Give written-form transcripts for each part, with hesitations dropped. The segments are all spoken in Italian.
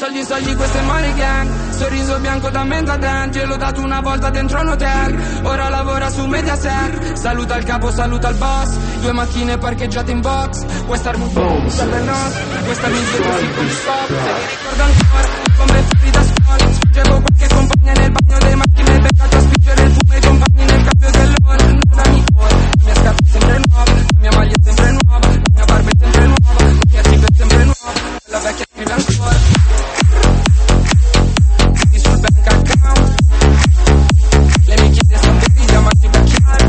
Soldi, soldi, queste money gang. Sorriso bianco da mezza denti. E l'ho dato una volta dentro un hotel. Ora lavora su Mediaset. Saluta il capo, saluta il boss. 2 macchine parcheggiate in box. Questa armutone serve no. Questa mi dietro sì con il stop. Se mi ricordo ancora come fuori da scuola. Spingevo qualche compagna nel bagno delle macchine. Beccato a spingere il fumo ai compagni nel cambio dell'ora. Dammi fuori, la mia scarpa è sempre nuova. La mia maglia è sempre nuova. La mia barba è sempre nuova. La mia cibo è sempre nuova. La vecchia scrive ancora. Quindi sul bank account. Le mie chiese sono dei diamanti da chiaro.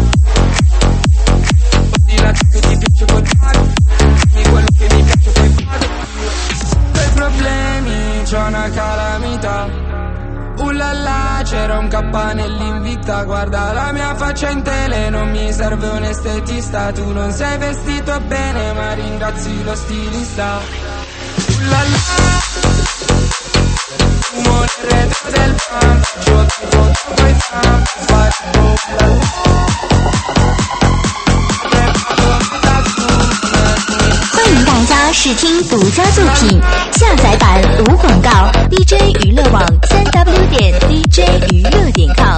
Di là che ti piace godare. Dimmi quello che mi piace poi vado. Per problemi c'ho una calamità. Ullala, c'era un K nell'invita. Guarda la mia faccia in tele, non mi serve un estetista. Tu non sei vestito bene, ma ringrazi lo stilista. Ullala, fumo nel retro del pump. Giochi dopo i pump. Ullala. 欢迎大家试听独家作品，下载版无广告 ，DJ 娱乐网3w.dj娱乐.com。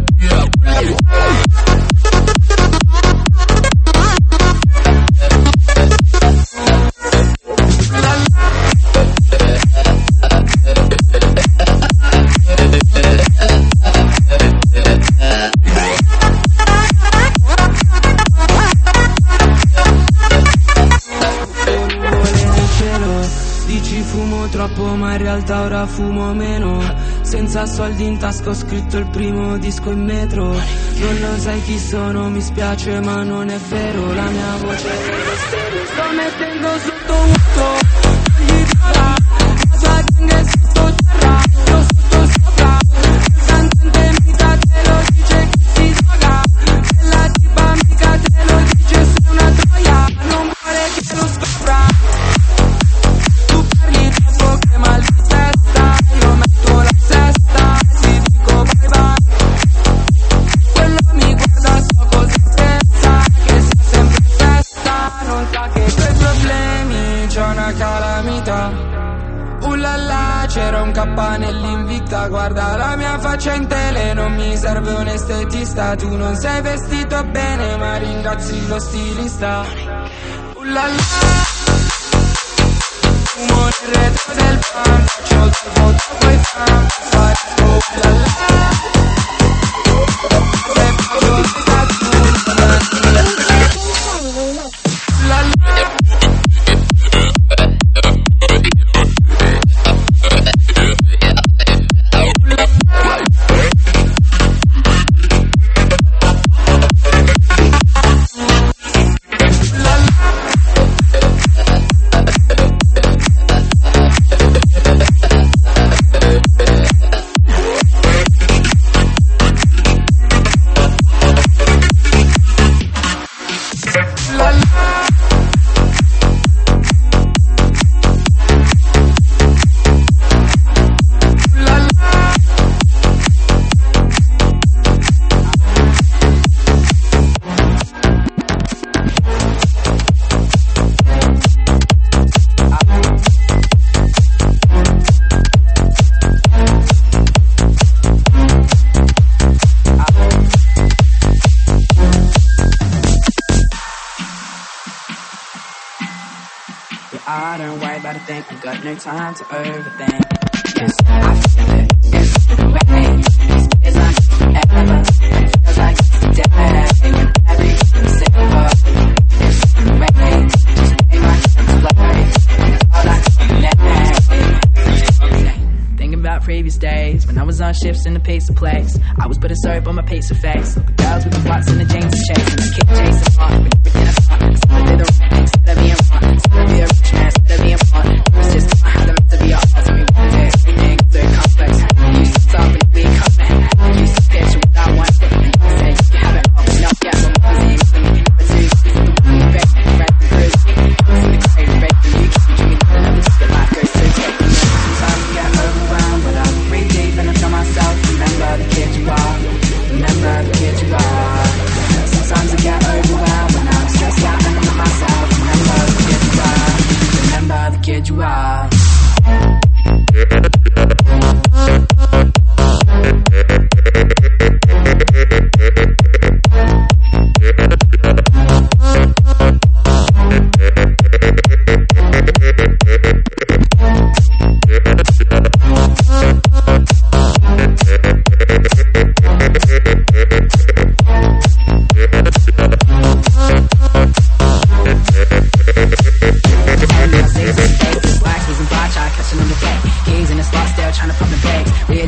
Ma in realtà ora fumo meno. Senza soldi in tasca ho scritto il primo disco in metro. Non lo sai chi sono, mi spiace ma non è vero. La mia voce è nello stereo. Sto mettendo sotto vuoto. Gli parla, la sua gang è sotto terra. Io sotto sopra. Il cantante mica te lo dice che si droga. E la tipa mica te lo dice sei una troia. Non vuole che lo scopra. Mal di testa, io metto la sesta e ti dico bye bye. Quello mi guarda, so cosa pensa, che sia sempre in festa. Non sa che coi problemi c'è una calamità. Ullala, c'era un K nell'invita. Guarda la mia faccia in tele, non mi serve un estetista. Tu non sei vestito bene, ma ringrazi lo stilista. Ullala, fumo nel retro del pump. Faccio il tuo dopo i pump. Fare oh la la. Se faccio il tatu la la. I don't worry about a thing, I got no time to overthink. Yes, I feel it, it's the way. It's like ever, it feels like dead. Everything's simple, it's the way. Just make my hands fly, all I can. Thinking about previous days, when I was on shifts in the pace of place. I was putting syrup on my pace of face. Look at girls with the watts and the jeans to chase. And the kid chasing fun, but everything I thought. Instead of the right, instead of being fun. Instead of being a rich man, instead of being fun. It's just I had them to be all odds. Me one day, everything so complex. You used to talk when we coming. You used to picture what I want. And you said you can have it all. No, yeah, but my name is me. But you, the one you break, right the cruise. I was in the crate, breaking you. You give me nothing, I'm just get my grace to take. Sometimes I get overwhelmed, but I breathe deep and I tell myself, remember the kid you are. Remember the kid you are. Sometimes I get overwhelmed when I'm stressed out and I'm not myself. Remember the kid you are. Remember the kid you are.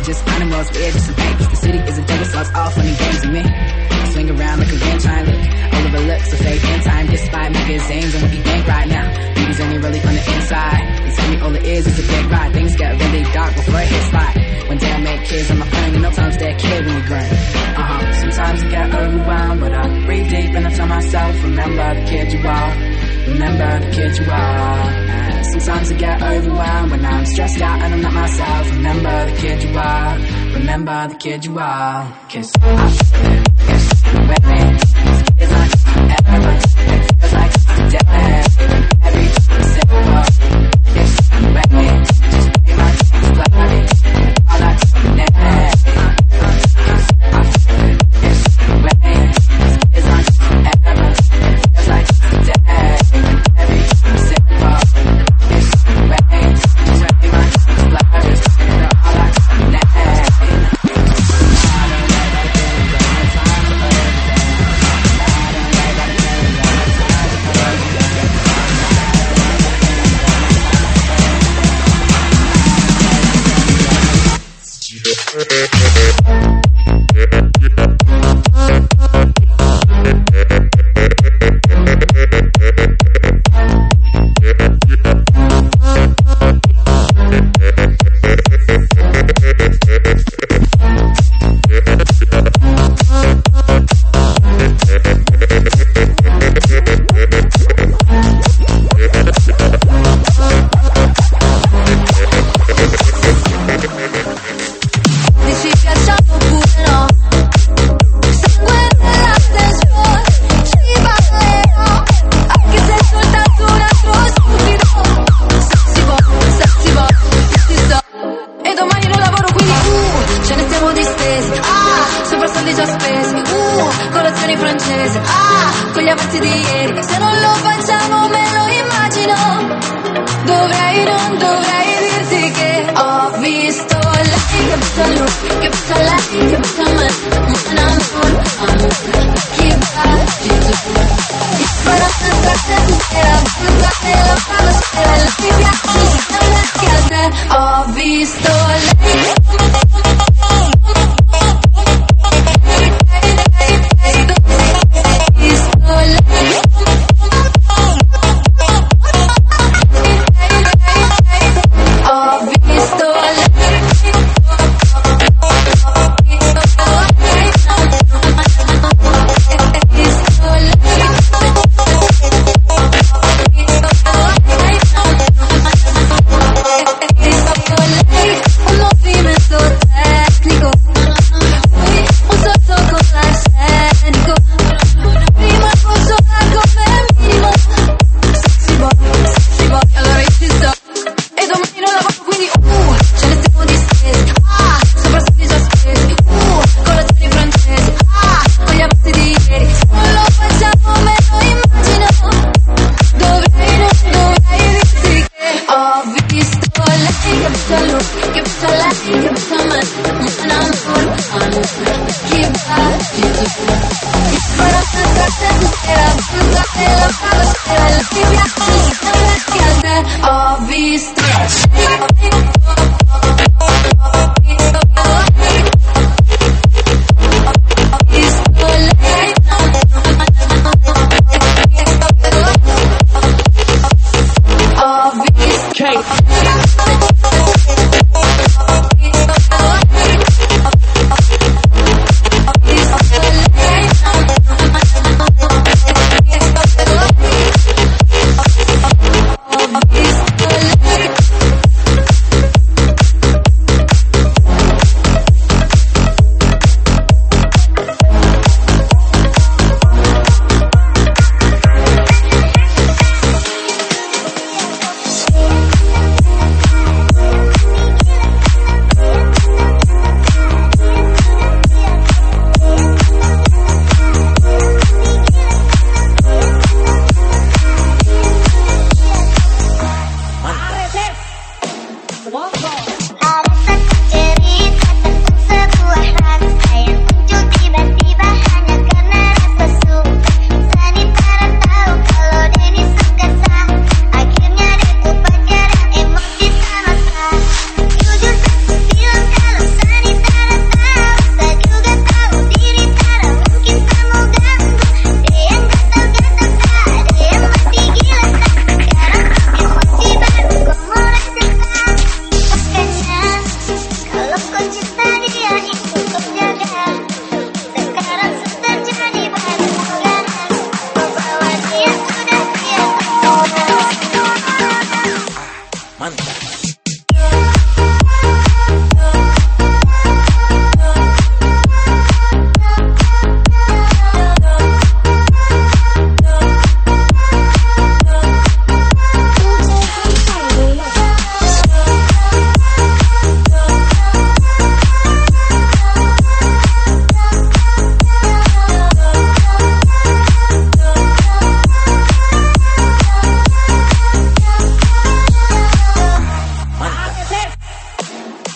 just animals, we're just some apes. The city is a jungle, so it's all fun and games with me. Swing around like a wind chime, look. All of the looks are fake in time, despite magazines and what you think right now. Beauty's only really on the inside. They tell me all it is a big ride. Things get really dark before it hits light. One day I make kids on my own, and no time to stay a kid when you're grown. Sometimes I get overwhelmed, but I breathe deep and I tell myself, remember the kid you are. Remember the kid you are. Sometimes I get overwhelmed when I'm stressed out and I'm not myself. Remember the kid you are. Remember the kid you are. Kiss with me. It's like forever. It feels like today. Every single kiss with me. Just be my bloody. All I need. Kiss with me. It's like forever. It feels like today. Every single kiss with me. Just be my bloody. All I need.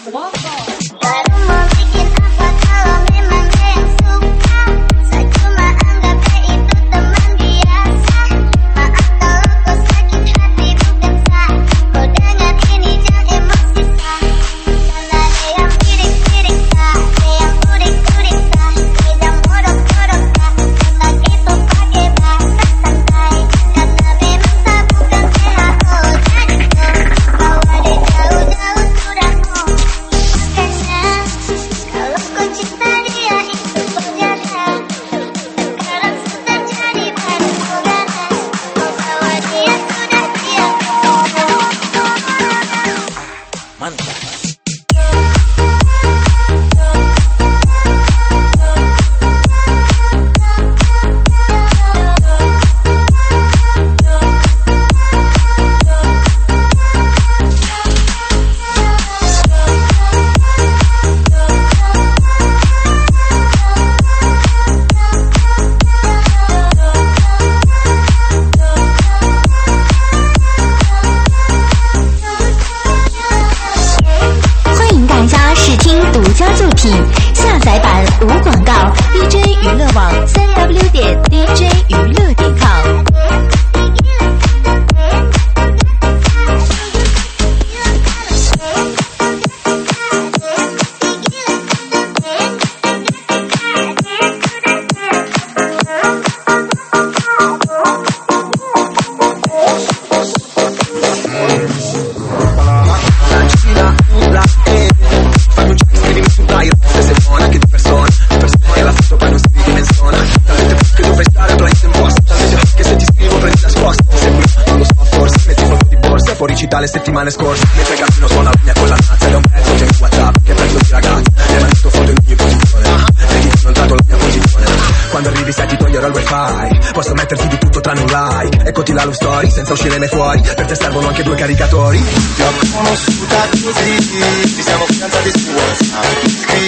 Le settimane scorse mentre cammino suona la mia con la nazza ed è un pezzo che in WhatsApp che prendo di ragazza mi hai mandato foto in ogni posizione vedi che non dato la mia posizione quando arrivi sai ti toglierò il wifi posso metterti di tutto tranne un like eccoti la love story senza uscire mai fuori per te servono anche 2 caricatori ti ho conosciuta così ci siamo fidanzati su WhatsApp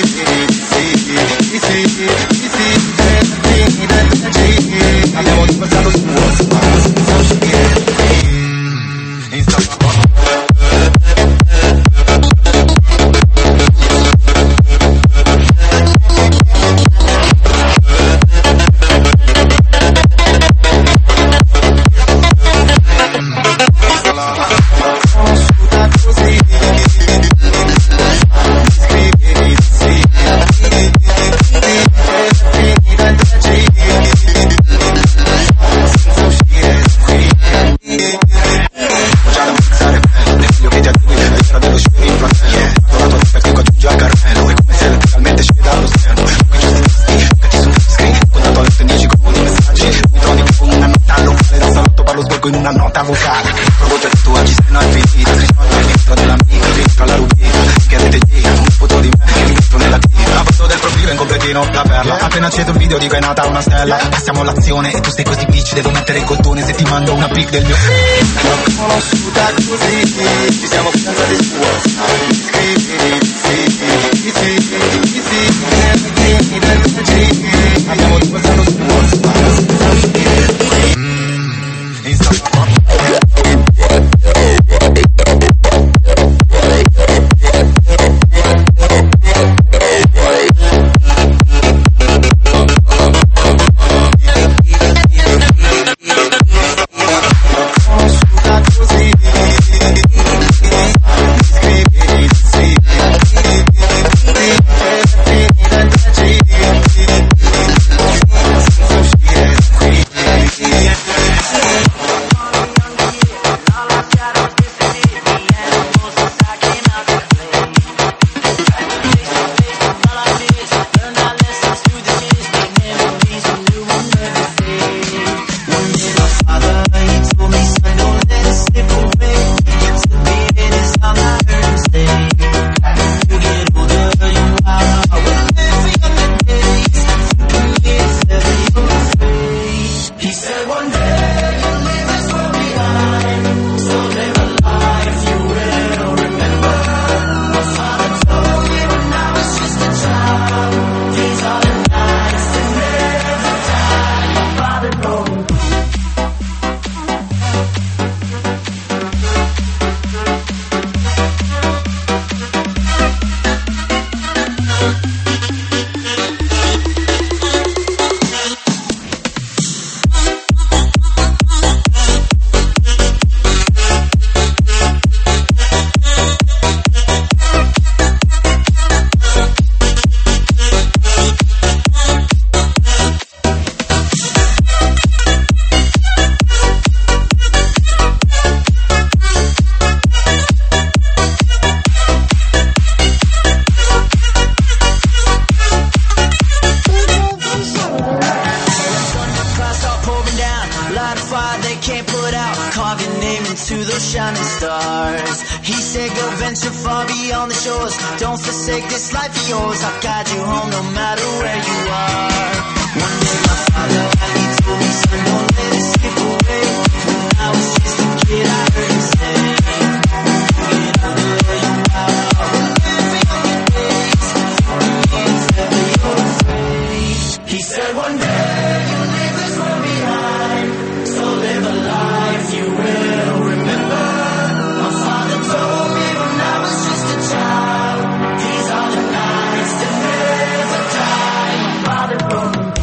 scrivi abbiamo dimostrato su WhatsApp in una nota vocale prodotto il tuo ci sei non finita risolvo il dentro dell'amica dentro la rubrica che avete gira un foto di me che mi metto nella tira la foto del profilo in completino la perla appena acceso il video dico è nata una stella passiamo all'azione e tu sei così bitch devo mettere il coltone se ti mando una pic del mio l'ho conosciuta così ci siamo fidanzati su WhatsApp abbiamo dimostrato su WhatsApp venture far beyond the shores. Don't forsake this life of yours. I'll guide you home no matter where you are. One day my father, he told me, son, don't let it slip away. When I was just a kid, I heard him say, get under your power, live for your days. For me, it's never your fate. He said one day you'll leave this world behind, so live a life you will remember. My father told me when I was just a child, these are the nights that never die. My father told me.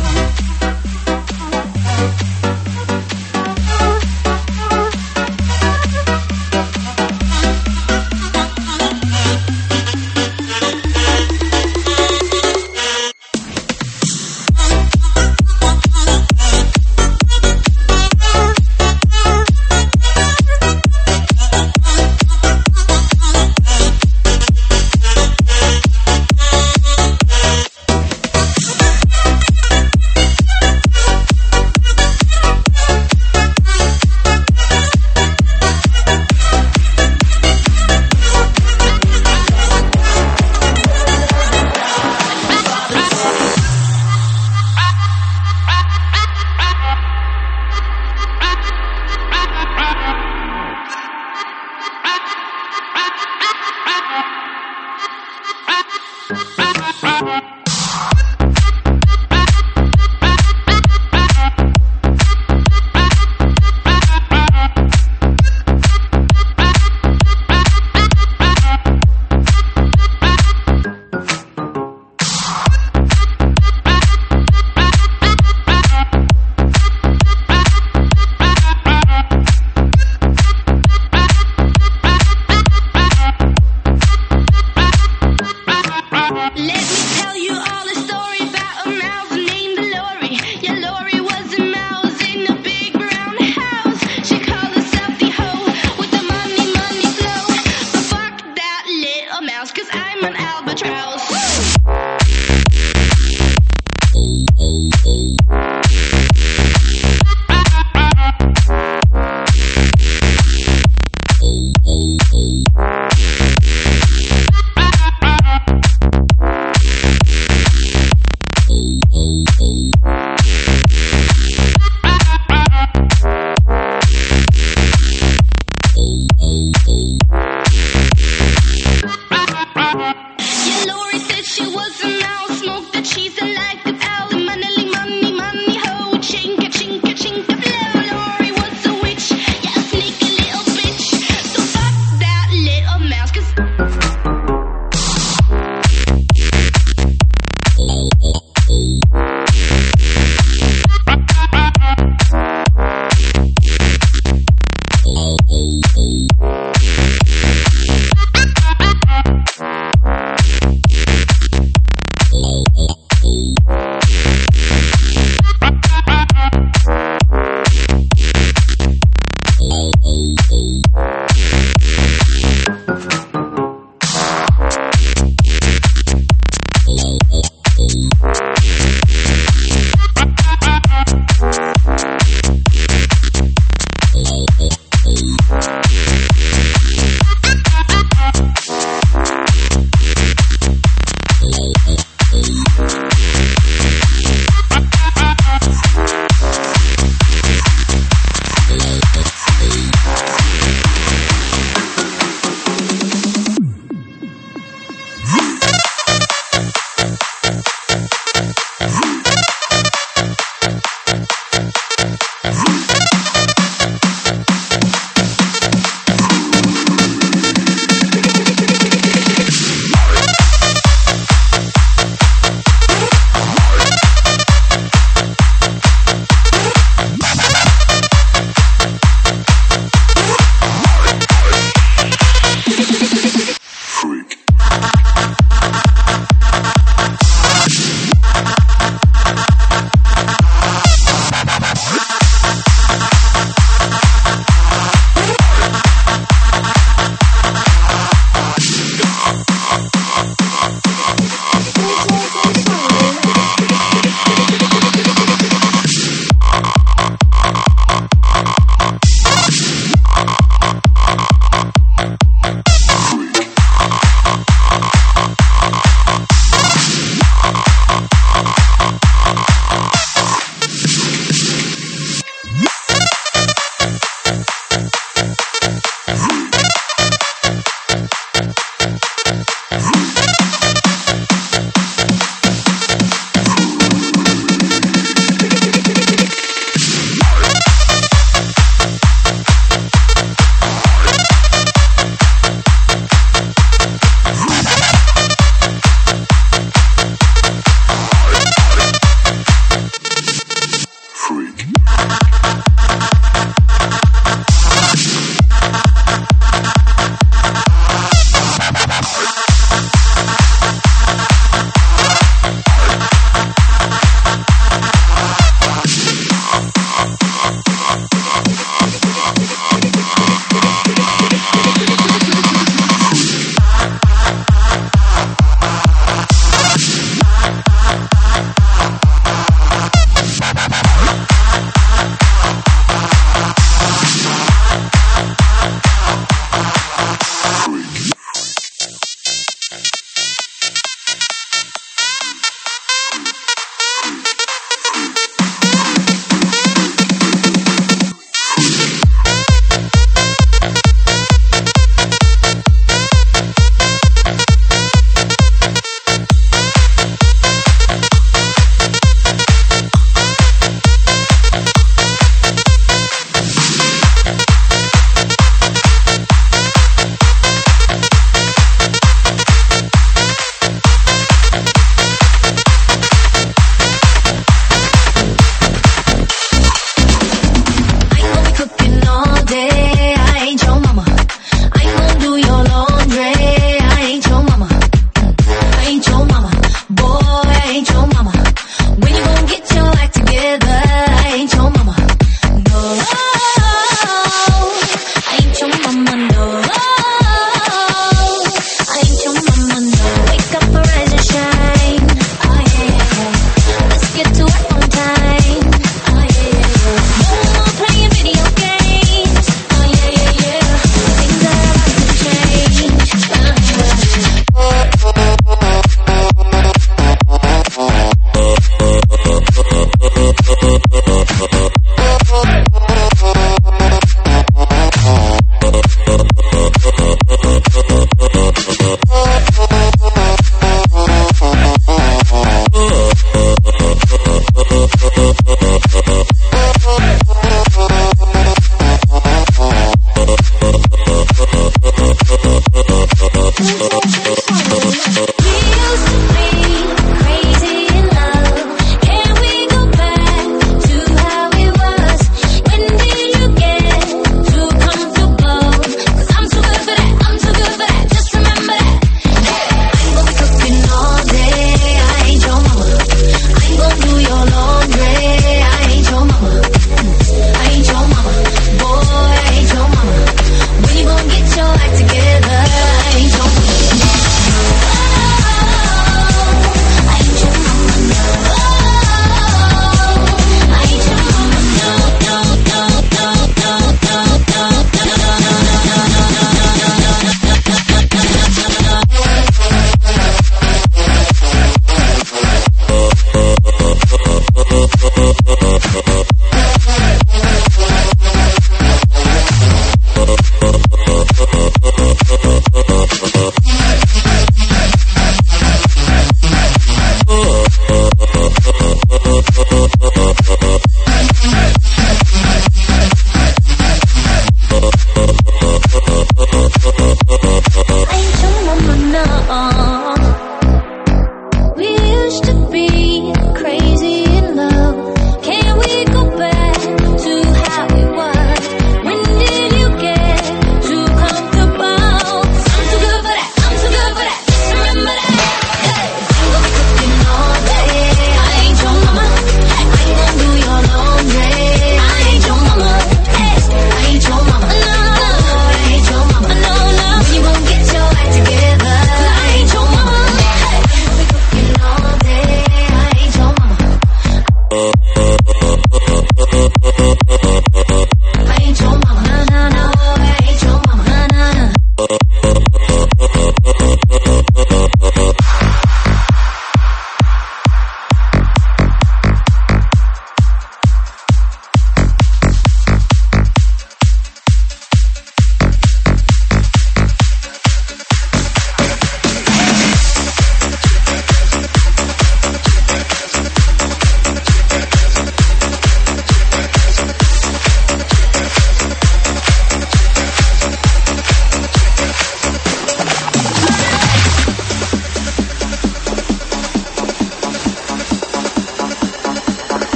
Oh.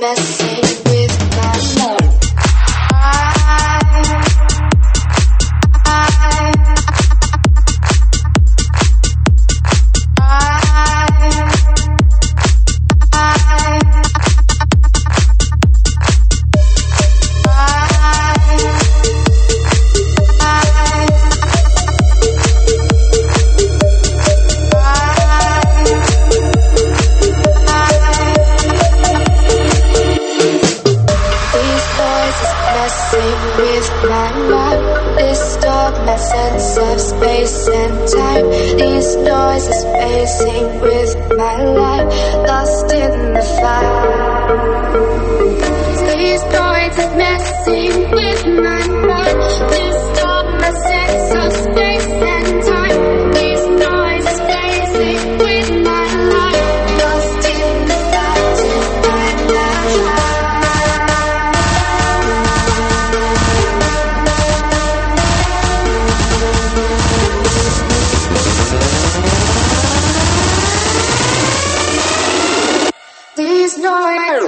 messing with my love. My sense of space and time. These noises pacing with my life, lost in the fire. These noises messing with my mind. Disturb my sense of space and time. These noises pacing with my life, lost in the fire to find out. These noises.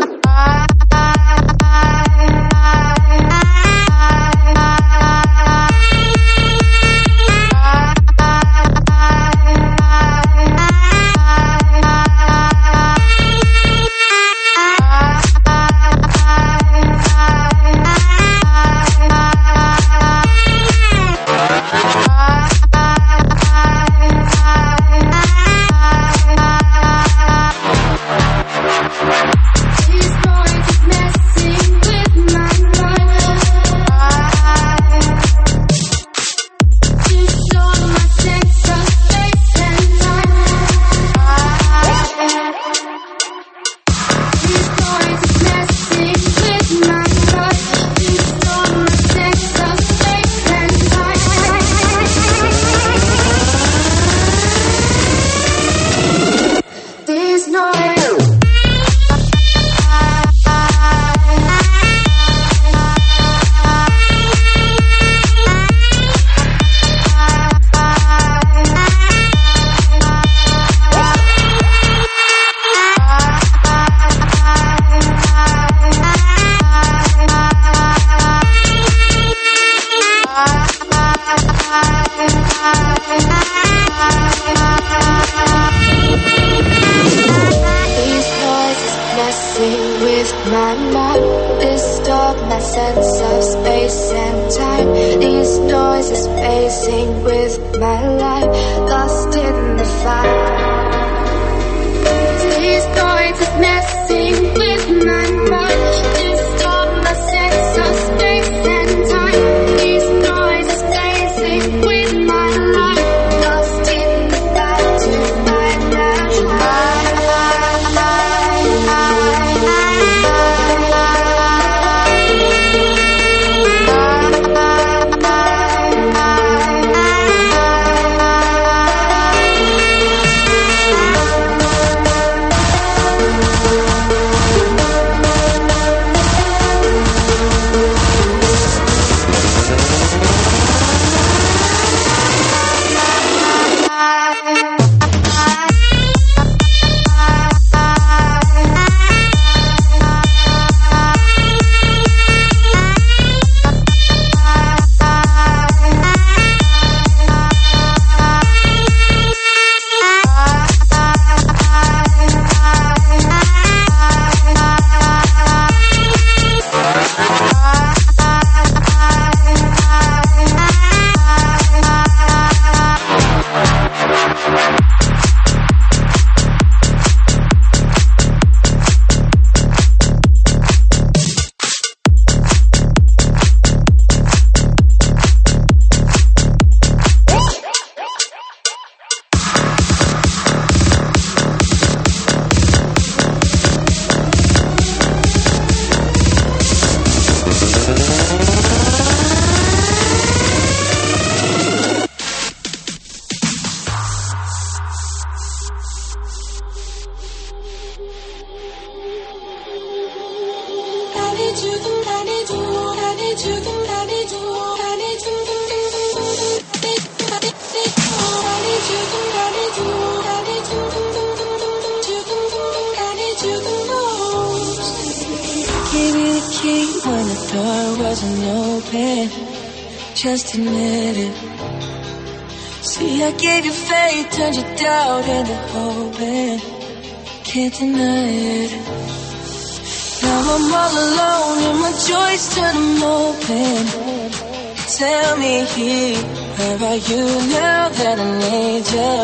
door wasn't open, just admit it. See, I gave you faith, turned your doubt into hope, and can't deny it. Now I'm all alone and my joys turn them open. Tell me, where are you now that I need you?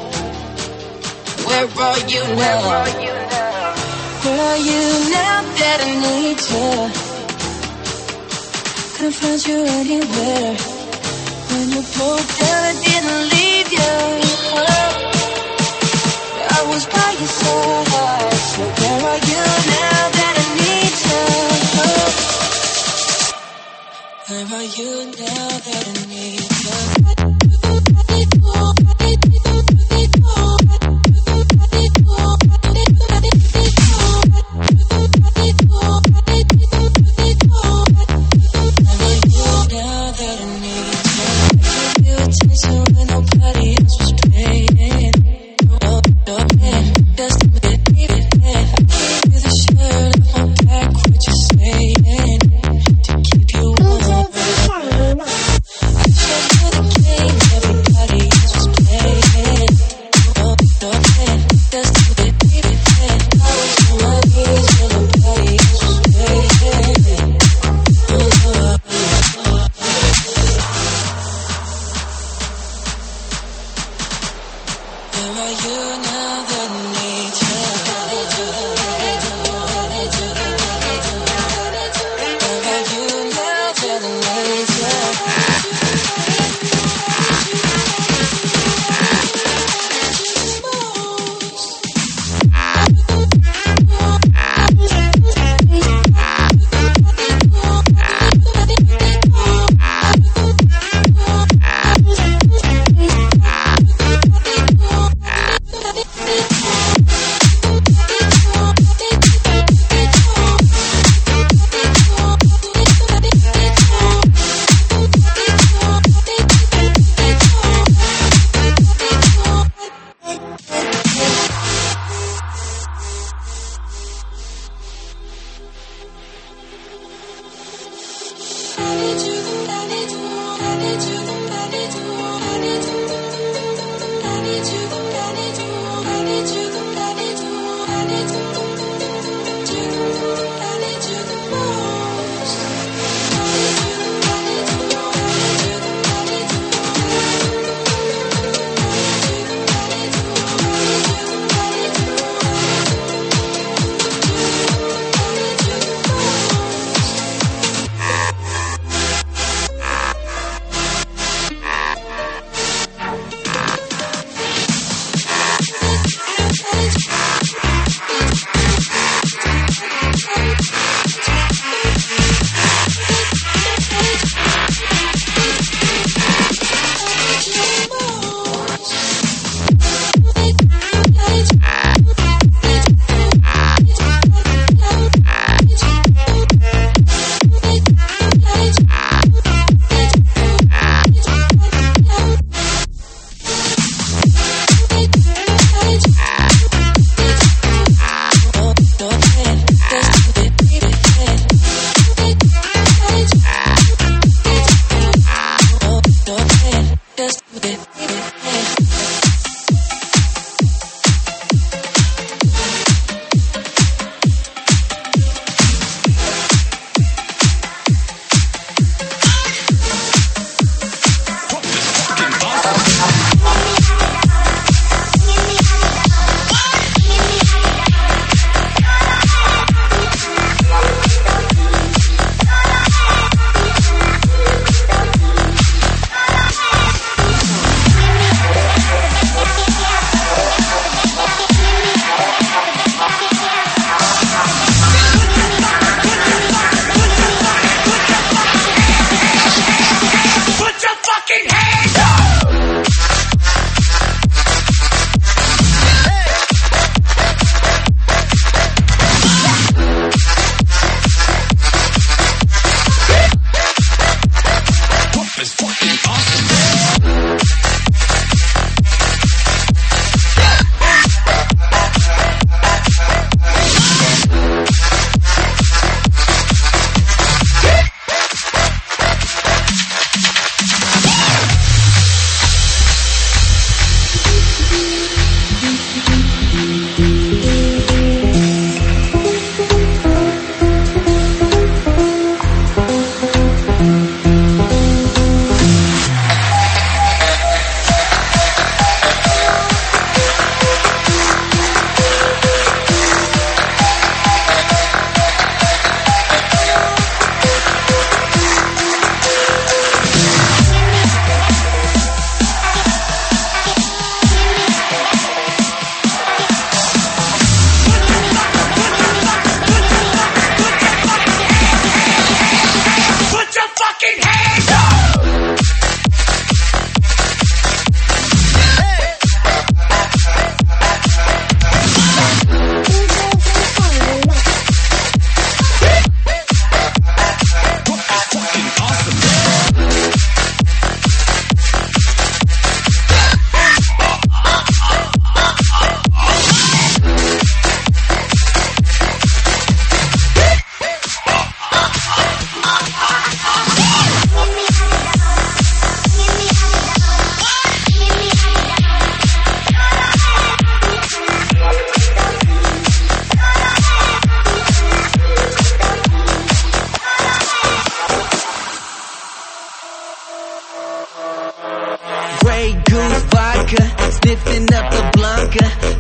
Where are you now? Where are you now that I need you? Couldn't find you anywhere. When you broke down, I didn't leave you. I was by your side. So where are you now that I need you? Where are you now that I need you?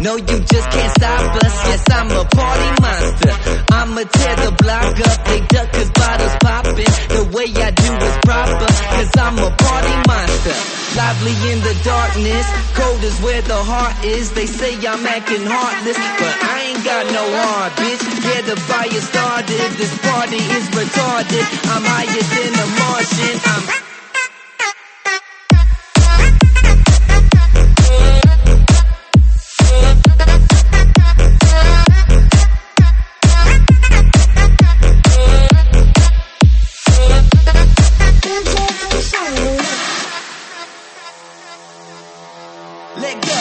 No, you just can't stop us. Yes, I'm a party monster. I'ma tear the block up. They duck cause bottles poppin'. The way I do is proper, cause I'm a party monster. Lively in the darkness, cold is where the heart is. They say I'm acting heartless, but I ain't got no heart, bitch. Yeah, the fire started. This party is retarded. I'm higher than a Martian. Let go.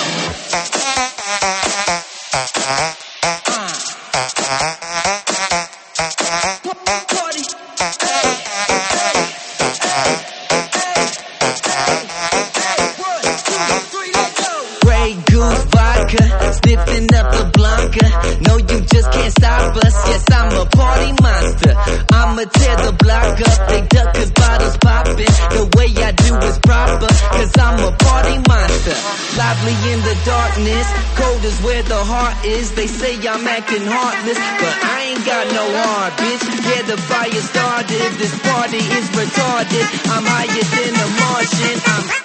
Party. Grey Goose vodka, sniffing up the Blanca. No, you just can't stop us. Yes, I'm a party monster. I'ma tear the block up. They duck cause bottles poppin'. The way I do is proper, cause I'm a party monster. Lively in the darkness, cold is where the heart is. They say I'm acting heartless, but I ain't got no heart, bitch. Yeah, the fire started. This party is retarded. I'm higher than a Martian.